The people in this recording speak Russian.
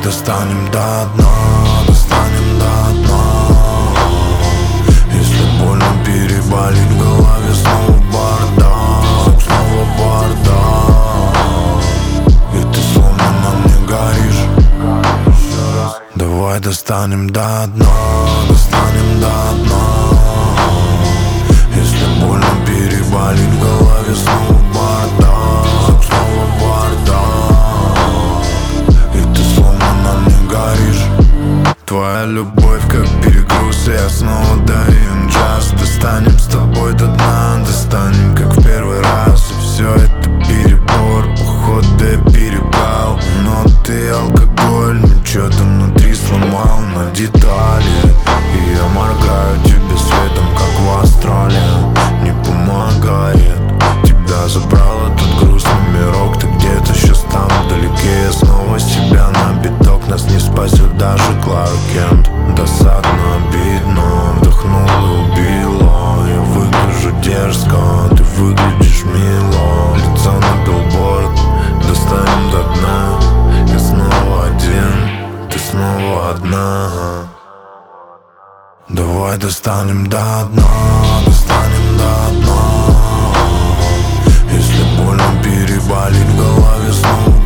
достанем до дна, достанем до дна. Если больно переболит в голове, снова бардак, снова бардак. И ты словно на мне горишь. Давай достанем до дна, достанем до дна. Если больно переболит в голове, снова бардак, снова бардак. И ты словно на мне горишь. Твоя любовь как перегруз, и я снова давим час. Достанем с тобой до дна, достанем как в первый раз. И все это перебор, походу я перебрал. Но ты алкоголь, ну что-то внутри сломал на детали. И я моргаю тебе светом, как в астрале. Не помогает, тебя забрал этот грустный мирок. Ты где-то сейчас там вдалеке, я снова себя на биток. Нас не спасет даже Кларк Кент. Досадно, обидно, вдохнул и убило. Я выгляжу дерзко, ты выглядишь мило. Лицо на билборд, достанем до дна. Я снова один, ты снова одна. Давай достанем до дна, достанем до дна. Если больно переболит в голове, снова